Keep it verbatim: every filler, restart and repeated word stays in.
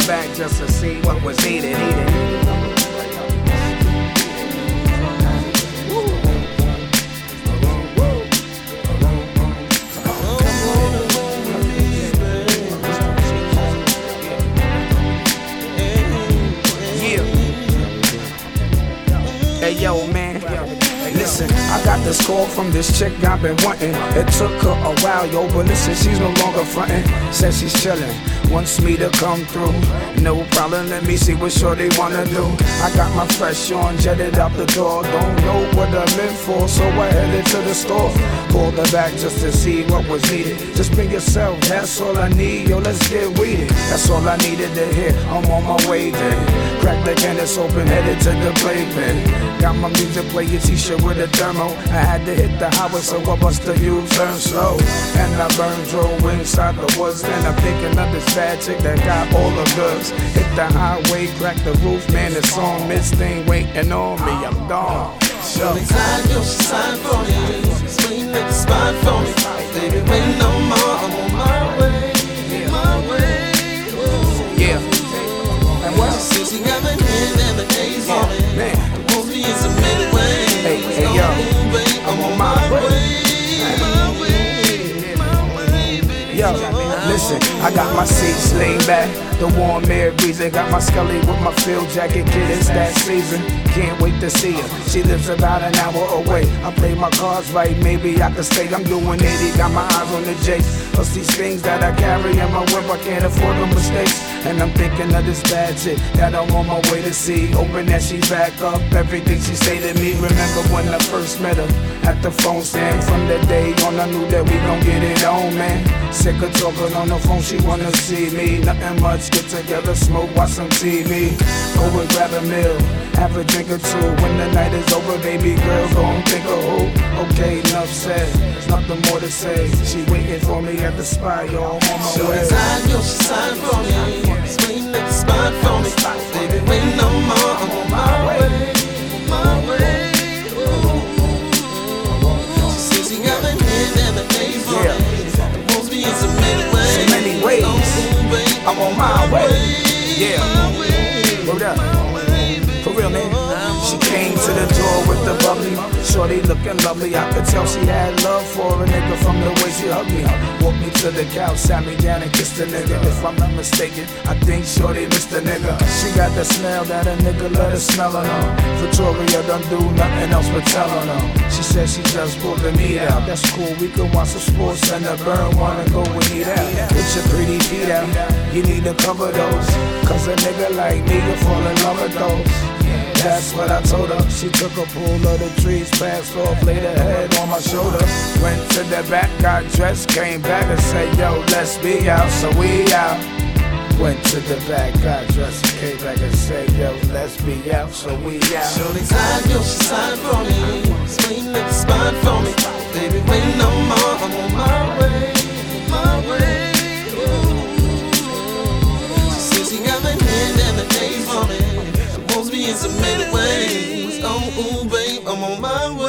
back just to see what was needed. Hey yo, man, listen, I got this call from this chick I've been wanting. It took her a while, yo, but listen, she's no longer frontin'. Says she's chillin', wants me to come through. No problem, let me see what shorty wanna do. I got my fresh on, jetted out the door. Don't know what I'm in for, so I headed to the store. Pulled her back just to see what was needed. Just bring yourself, that's all I need, yo, let's get weeded. That's all I needed to hear, I'm on my way then. Crack the canvas open, headed to the playpen. Got my music play, your t-shirt with a thermo. I had to hit the highway, so I bust the U-turn slow. And I burned, drove inside the woods. And I'm thinking of this bad chick that got all the goods. Hit the highway, crack the roof, man, it's on. This thing waiting on me, I'm gone. Sure. Slide, yo, she sign for me. She's waiting at the spot for me. Baby, wait no more, I'm on my way, my way. Ooh. Yeah. And what? She says she got my hand and the days for me. Man. It's a minute way. Hey, hey, yo, I'm on my way. Yo, listen, I got my seats laid back, the warm air breezing. Got my scully with my field jacket, kid, it's that season. Can't wait to see her, she lives about an hour away. I play my cards right, maybe I can stay. I'm doing eighty, got my eyes on the Jakes. Plus these things that I carry in my whip, I can't afford no mistakes. And I'm thinking of this bad chick that I'm on my way to see. Hoping that she's back up, everything she say to me. Remember when I first met her at the phone stand. From that day on I knew that we gon' get it on, man. Sick of talking on the phone, she wanna see me. Nothing much, get together, smoke, watch some T V. Go and grab a meal, have a drink or two. When the night is over, baby girl, gon' think of who. Okay, enough said, there's nothing more to say. She waiting for me at the spot, yo, I'm on my so way. Inside, yo, she signed for me. She's waiting at the spot for me. Baby, wait no more, I'm on my way, my way. Ooh. She says she got my hand and the days for Yeah. me. It's a many ways. So many ways. I'm on my way. Yeah. Word up. For real, man. She came to the door with the bubbly. Shorty looking lovely. I could tell she had love for a nigga from the way she hugged me. Walked me to the couch, sat me down and kissed the nigga. If I'm not mistaken, I think Shorty missed the nigga. She got the smell that a nigga let her smell on her. Victoria don't do nothing else but tell on her. She said she just pulled the meat out. That's cool, we can watch some sports and the burn one and go and eat out. Get your pretty feet out, you need to cover those. Cause a nigga like me, you fall in love with those. That's what I told her. She took a pull of the trees, passed off, laid her head on my shoulder. Went to the back, got dressed, came back and said, yo, let's be out, so we out. Went to the back, got dressed, came back and said, yo, let's be out, so we out. Shorty signed, yo, she signed for me. She's waiting at the spot for me. Baby, wait no more, I'm on my way, my way. Ooh. She says she got my hand and the days for me. It's a minute ways. Oh, ooh, babe, I'm on my way.